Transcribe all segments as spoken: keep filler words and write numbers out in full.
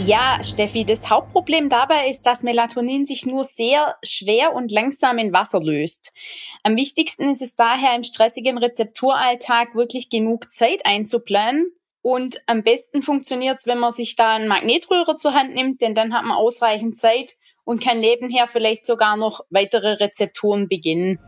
Ja, Steffi, das Hauptproblem dabei ist, dass Melatonin sich nur sehr schwer und langsam in Wasser löst. Am wichtigsten ist es daher im stressigen Rezepturalltag wirklich genug Zeit einzuplanen. Und am besten funktioniert es, wenn man sich da einen Magnetröhrer zur Hand nimmt, denn dann hat man ausreichend Zeit und kann nebenher vielleicht sogar noch weitere Rezepturen beginnen.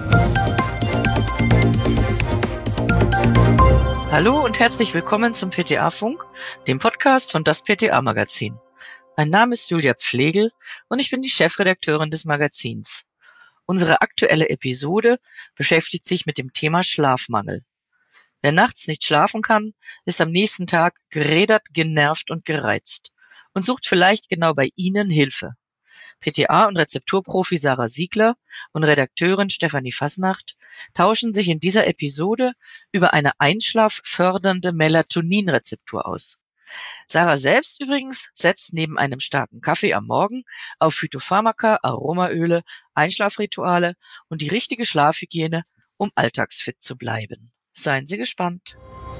Hallo und herzlich willkommen zum P T A-Funk, dem Podcast von das P T A-Magazin. Mein Name ist Julia Pflegel und ich bin die Chefredakteurin des Magazins. Unsere aktuelle Episode beschäftigt sich mit dem Thema Schlafmangel. Wer nachts nicht schlafen kann, ist am nächsten Tag gerädert, genervt und gereizt und sucht vielleicht genau bei Ihnen Hilfe. P T A- und Rezepturprofi Sarah Siegler und Redakteurin Stefanie Fasnacht tauschen sich in dieser Episode über eine einschlaffördernde Melatonin-Rezeptur aus. Sarah selbst übrigens setzt neben einem starken Kaffee am Morgen auf Phytopharmaka, Aromaöle, Einschlafrituale und die richtige Schlafhygiene, um alltagsfit zu bleiben. Seien Sie gespannt.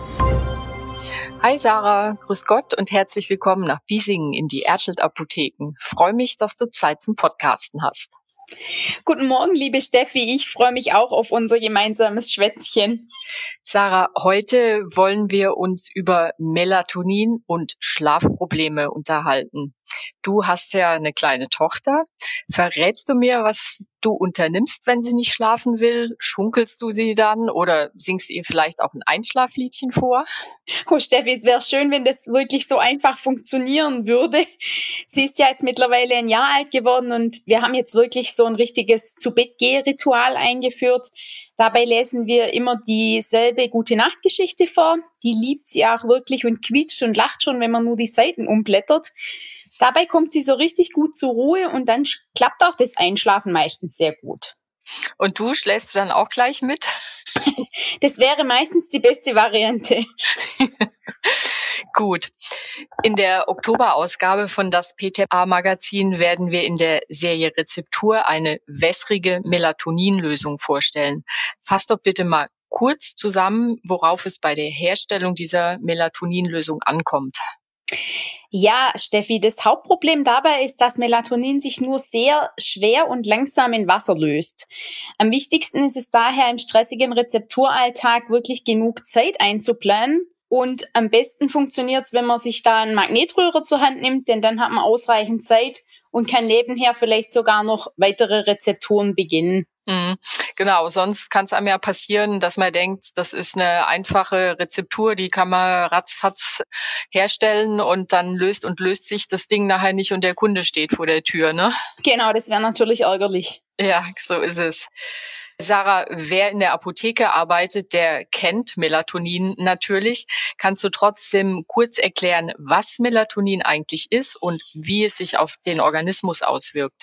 Hi Sarah, grüß Gott und herzlich willkommen nach Biesingen in die Ertschelt Apotheken. Freue mich, dass du Zeit zum Podcasten hast. Guten Morgen, liebe Steffi. Ich freue mich auch auf unser gemeinsames Schwätzchen. Sarah, heute wollen wir uns über Melatonin und Schlafprobleme unterhalten. Du hast ja eine kleine Tochter. Verrätst du mir, was du unternimmst, wenn sie nicht schlafen will? Schunkelst du sie dann oder singst ihr vielleicht auch ein Einschlafliedchen vor? Oh Steffi, es wäre schön, wenn das wirklich so einfach funktionieren würde. Sie ist ja jetzt mittlerweile ein Jahr alt geworden und wir haben jetzt wirklich so ein richtiges Zu-Bett-Geh-Ritual eingeführt. Dabei lesen wir immer dieselbe Gute-Nacht-Geschichte vor. Die liebt sie auch wirklich und quietscht und lacht schon, wenn man nur die Seiten umblättert. Dabei kommt sie so richtig gut zur Ruhe und dann klappt auch das Einschlafen meistens sehr gut. Und du, schläfst du dann auch gleich mit? Das wäre meistens die beste Variante. Gut. In der Oktoberausgabe von das P T A-Magazin werden wir in der Serie Rezeptur eine wässrige Melatoninlösung vorstellen. Fass doch bitte mal kurz zusammen, worauf es bei der Herstellung dieser Melatoninlösung ankommt. Ja, Steffi, das Hauptproblem dabei ist, dass Melatonin sich nur sehr schwer und langsam in Wasser löst. Am wichtigsten ist es daher im stressigen Rezepturalltag wirklich genug Zeit einzuplanen. Und am besten funktioniert es, wenn man sich da einen Magnetröhrer zur Hand nimmt, denn dann hat man ausreichend Zeit und kann nebenher vielleicht sogar noch weitere Rezepturen beginnen. Mhm, genau, sonst kann es einem ja passieren, dass man denkt, das ist eine einfache Rezeptur, die kann man ratzfatz herstellen und dann löst und löst sich das Ding nachher nicht und der Kunde steht vor der Tür, ne? Genau, das wäre natürlich ärgerlich. Ja, so ist es. Sarah, wer in der Apotheke arbeitet, der kennt Melatonin natürlich. Kannst du trotzdem kurz erklären, was Melatonin eigentlich ist und wie es sich auf den Organismus auswirkt?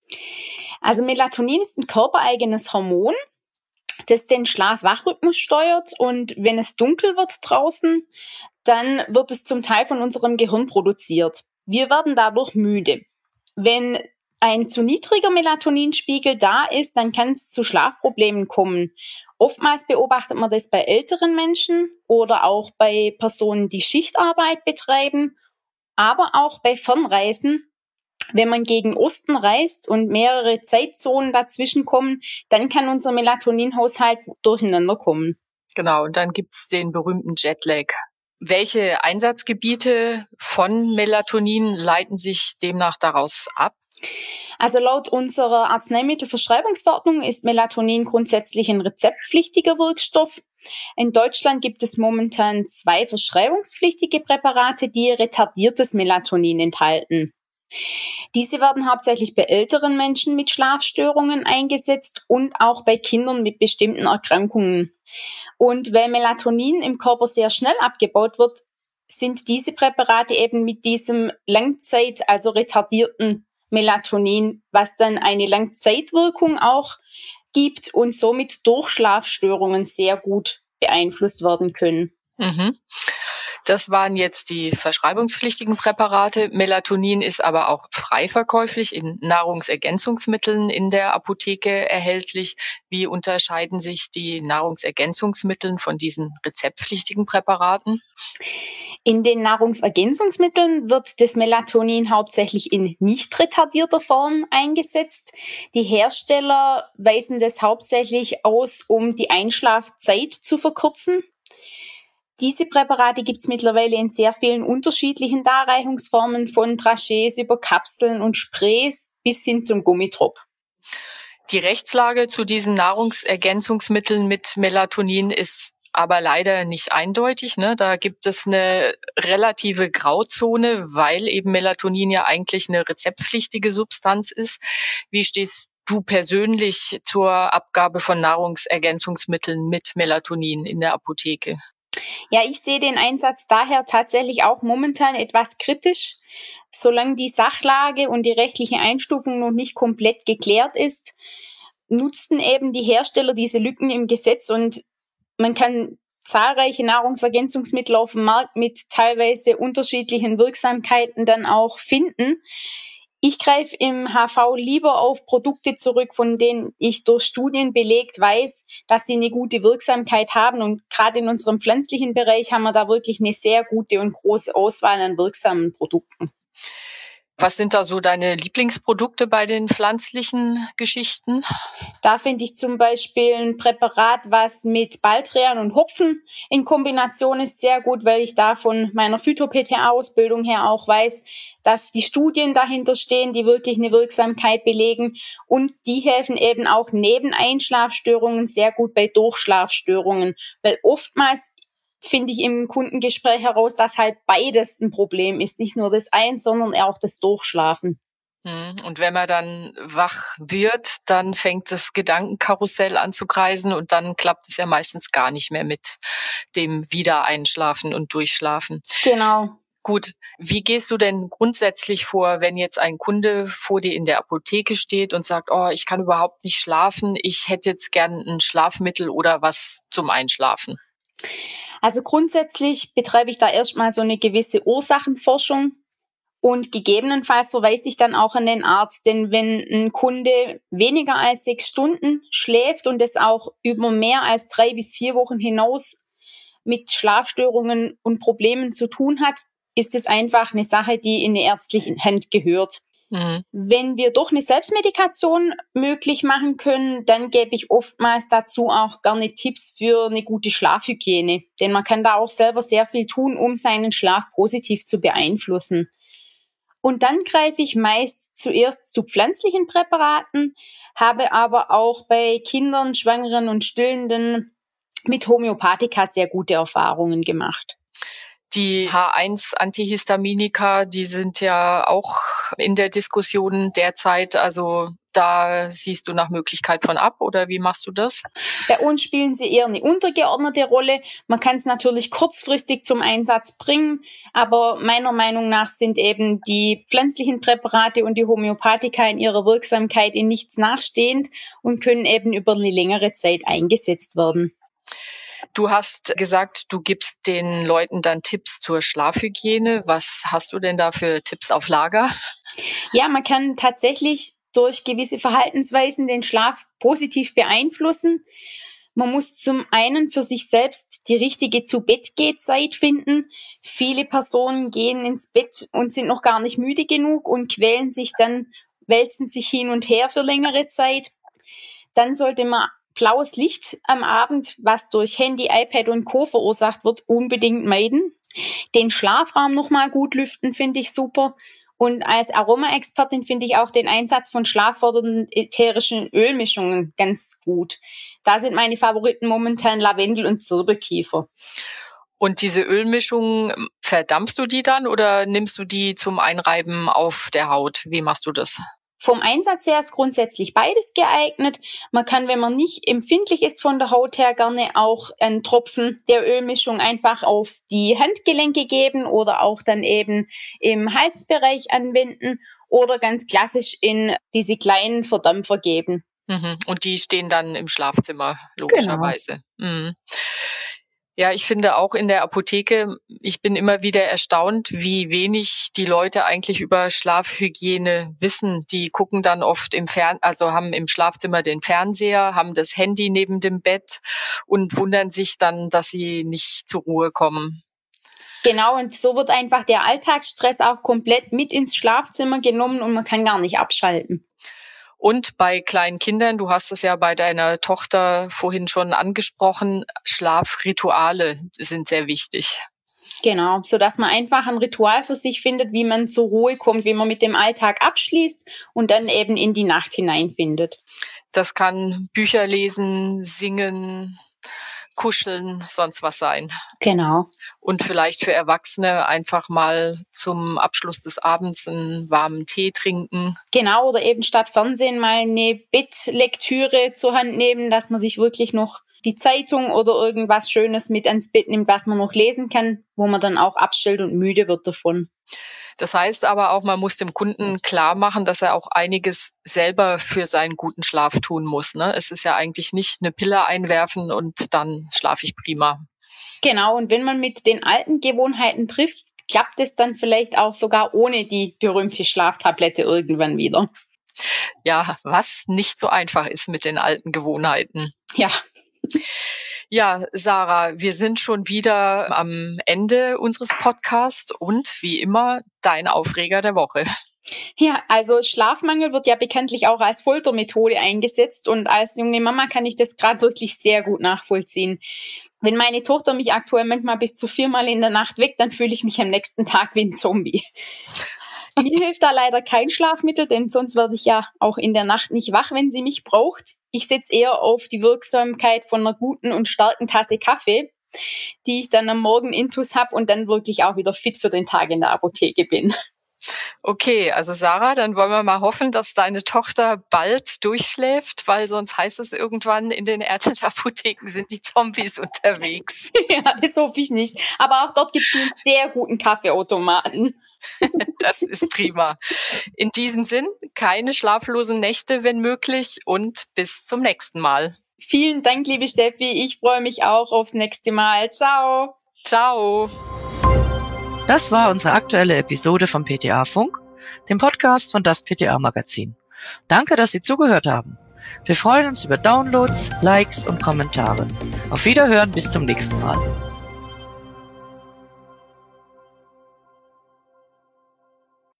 Also Melatonin ist ein körpereigenes Hormon, das den Schlaf-Wach-Rhythmus steuert und wenn es dunkel wird draußen, dann wird es zum Teil von unserem Gehirn produziert. Wir werden dadurch müde. Wenn ein zu niedriger Melatoninspiegel da ist, dann kann es zu Schlafproblemen kommen. Oftmals beobachtet man das bei älteren Menschen oder auch bei Personen, die Schichtarbeit betreiben, aber auch bei Fernreisen. Wenn man gegen Osten reist und mehrere Zeitzonen dazwischen kommen, dann kann unser Melatoninhaushalt durcheinander kommen. Genau, und dann gibt's den berühmten Jetlag. Welche Einsatzgebiete von Melatonin leiten sich demnach daraus ab? Also laut unserer Arzneimittelverschreibungsverordnung ist Melatonin grundsätzlich ein rezeptpflichtiger Wirkstoff. In Deutschland gibt es momentan zwei verschreibungspflichtige Präparate, die retardiertes Melatonin enthalten. Diese werden hauptsächlich bei älteren Menschen mit Schlafstörungen eingesetzt und auch bei Kindern mit bestimmten Erkrankungen. Und weil Melatonin im Körper sehr schnell abgebaut wird, sind diese Präparate eben mit diesem Langzeit, also retardierten Melatonin, was dann eine Langzeitwirkung auch gibt und somit durch Schlafstörungen sehr gut beeinflusst werden können. Mhm. Das waren jetzt die verschreibungspflichtigen Präparate. Melatonin ist aber auch frei verkäuflich in Nahrungsergänzungsmitteln in der Apotheke erhältlich. Wie unterscheiden sich die Nahrungsergänzungsmittel von diesen rezeptpflichtigen Präparaten? In den Nahrungsergänzungsmitteln wird das Melatonin hauptsächlich in nicht retardierter Form eingesetzt. Die Hersteller weisen das hauptsächlich aus, um die Einschlafzeit zu verkürzen. Diese Präparate gibt es mittlerweile in sehr vielen unterschiedlichen Darreichungsformen, von Dragés über Kapseln und Sprays bis hin zum Gummitropf. Die Rechtslage zu diesen Nahrungsergänzungsmitteln mit Melatonin ist aber leider nicht eindeutig, ne? Da gibt es eine relative Grauzone, weil eben Melatonin ja eigentlich eine rezeptpflichtige Substanz ist. Wie stehst du persönlich zur Abgabe von Nahrungsergänzungsmitteln mit Melatonin in der Apotheke? Ja, ich sehe den Einsatz daher tatsächlich auch momentan etwas kritisch. Solange die Sachlage und die rechtliche Einstufung noch nicht komplett geklärt ist, nutzen eben die Hersteller diese Lücken im Gesetz und man kann zahlreiche Nahrungsergänzungsmittel auf dem Markt mit teilweise unterschiedlichen Wirksamkeiten dann auch finden. Ich greife im H V lieber auf Produkte zurück, von denen ich durch Studien belegt weiß, dass sie eine gute Wirksamkeit haben. Und gerade in unserem pflanzlichen Bereich haben wir da wirklich eine sehr gute und große Auswahl an wirksamen Produkten. Was sind da so deine Lieblingsprodukte bei den pflanzlichen Geschichten? Da finde ich zum Beispiel ein Präparat, was mit Baldrian und Hopfen in Kombination ist, sehr gut, weil ich da von meiner Phyto-P T A-Ausbildung her auch weiß, dass die Studien dahinter stehen, die wirklich eine Wirksamkeit belegen. Und die helfen eben auch neben Einschlafstörungen sehr gut bei Durchschlafstörungen, weil oftmals finde ich im Kundengespräch heraus, dass halt beides ein Problem ist. Nicht nur das Eins, sondern auch das Durchschlafen. Und wenn man dann wach wird, dann fängt das Gedankenkarussell an zu kreisen und dann klappt es ja meistens gar nicht mehr mit dem Wiedereinschlafen und Durchschlafen. Genau. Gut, wie gehst du denn grundsätzlich vor, wenn jetzt ein Kunde vor dir in der Apotheke steht und sagt, oh, ich kann überhaupt nicht schlafen, ich hätte jetzt gern ein Schlafmittel oder was zum Einschlafen? Also grundsätzlich betreibe ich da erstmal so eine gewisse Ursachenforschung und gegebenenfalls verweise ich dann auch an den Arzt. Denn wenn ein Kunde weniger als sechs Stunden schläft und es auch über mehr als drei bis vier Wochen hinaus mit Schlafstörungen und Problemen zu tun hat, ist es einfach eine Sache, die in eine ärztliche Hand gehört. Mhm. Wenn wir doch eine Selbstmedikation möglich machen können, dann gebe ich oftmals dazu auch gerne Tipps für eine gute Schlafhygiene. Denn man kann da auch selber sehr viel tun, um seinen Schlaf positiv zu beeinflussen. Und dann greife ich meist zuerst zu pflanzlichen Präparaten, habe aber auch bei Kindern, Schwangeren und Stillenden mit Homöopathika sehr gute Erfahrungen gemacht. Die H eins Antihistaminika, die sind ja auch in der Diskussion derzeit. Also da siehst du nach Möglichkeit von ab oder wie machst du das? Bei uns spielen sie eher eine untergeordnete Rolle. Man kann es natürlich kurzfristig zum Einsatz bringen, aber meiner Meinung nach sind eben die pflanzlichen Präparate und die Homöopathika in ihrer Wirksamkeit in nichts nachstehend und können eben über eine längere Zeit eingesetzt werden. Du hast gesagt, du gibst den Leuten dann Tipps zur Schlafhygiene. Was hast du denn da für Tipps auf Lager? Ja, man kann tatsächlich durch gewisse Verhaltensweisen den Schlaf positiv beeinflussen. Man muss zum einen für sich selbst die richtige Zu-Bett-Geh-Zeit finden. Viele Personen gehen ins Bett und sind noch gar nicht müde genug und quälen sich dann, wälzen sich hin und her für längere Zeit. Dann sollte man blaues Licht am Abend, was durch Handy, iPad und Co. verursacht wird, unbedingt meiden. Den Schlafraum nochmal gut lüften, finde ich super. Und als Aromaexpertin finde ich auch den Einsatz von schlaffördernden ätherischen Ölmischungen ganz gut. Da sind meine Favoriten momentan Lavendel und Zirbelkiefer. Und diese Ölmischungen, verdampfst du die dann oder nimmst du die zum Einreiben auf der Haut? Wie machst du das? Vom Einsatz her ist grundsätzlich beides geeignet. Man kann, wenn man nicht empfindlich ist von der Haut her, gerne auch einen Tropfen der Ölmischung einfach auf die Handgelenke geben oder auch dann eben im Halsbereich anwenden oder ganz klassisch in diese kleinen Verdampfer geben. Mhm. Und die stehen dann im Schlafzimmer, logischerweise. Genau. Mhm. Ja, ich finde auch in der Apotheke, ich bin immer wieder erstaunt, wie wenig die Leute eigentlich über Schlafhygiene wissen. Die gucken dann oft im Fern, also haben im Schlafzimmer den Fernseher, haben das Handy neben dem Bett und wundern sich dann, dass sie nicht zur Ruhe kommen. Genau, und so wird einfach der Alltagsstress auch komplett mit ins Schlafzimmer genommen und man kann gar nicht abschalten. Und bei kleinen Kindern, du hast es ja bei deiner Tochter vorhin schon angesprochen, Schlafrituale sind sehr wichtig. Genau, so dass man einfach ein Ritual für sich findet, wie man zur Ruhe kommt, wie man mit dem Alltag abschließt und dann eben in die Nacht hineinfindet. Das kann Bücher lesen, singen, kuscheln, sonst was sein. Genau. Und vielleicht für Erwachsene einfach mal zum Abschluss des Abends einen warmen Tee trinken. Genau, oder eben statt Fernsehen mal eine Bettlektüre zur Hand nehmen, dass man sich wirklich noch die Zeitung oder irgendwas Schönes mit ans Bett nimmt, was man noch lesen kann, wo man dann auch abstellt und müde wird davon. Das heißt aber auch, man muss dem Kunden klar machen, dass er auch einiges selber für seinen guten Schlaf tun muss, ne? Es ist ja eigentlich nicht eine Pille einwerfen und dann schlafe ich prima. Genau, und wenn man mit den alten Gewohnheiten trifft, klappt es dann vielleicht auch sogar ohne die berühmte Schlaftablette irgendwann wieder. Ja, was nicht so einfach ist mit den alten Gewohnheiten. Ja. Ja, Sarah, wir sind schon wieder am Ende unseres Podcasts und wie immer dein Aufreger der Woche. Ja, also Schlafmangel wird ja bekanntlich auch als Foltermethode eingesetzt und als junge Mama kann ich das gerade wirklich sehr gut nachvollziehen. Wenn meine Tochter mich aktuell manchmal bis zu viermal in der Nacht weckt, dann fühle ich mich am nächsten Tag wie ein Zombie. Mir hilft da leider kein Schlafmittel, denn sonst werde ich ja auch in der Nacht nicht wach, wenn sie mich braucht. Ich setze eher auf die Wirksamkeit von einer guten und starken Tasse Kaffee, die ich dann am Morgen intus habe und dann wirklich auch wieder fit für den Tag in der Apotheke bin. Okay, also Sarah, dann wollen wir mal hoffen, dass deine Tochter bald durchschläft, weil sonst heißt es irgendwann, in den Ärzteapotheken sind die Zombies unterwegs. Ja, das hoffe ich nicht. Aber auch dort gibt es einen sehr guten Kaffeeautomaten. Das ist prima. In diesem Sinn, keine schlaflosen Nächte, wenn möglich, und bis zum nächsten Mal. Vielen Dank, liebe Steffi. Ich freue mich auch aufs nächste Mal. Ciao. Ciao. Das war unsere aktuelle Episode vom P T A-Funk, dem Podcast von das P T A-Magazin. Danke, dass Sie zugehört haben. Wir freuen uns über Downloads, Likes und Kommentare. Auf Wiederhören, bis zum nächsten Mal.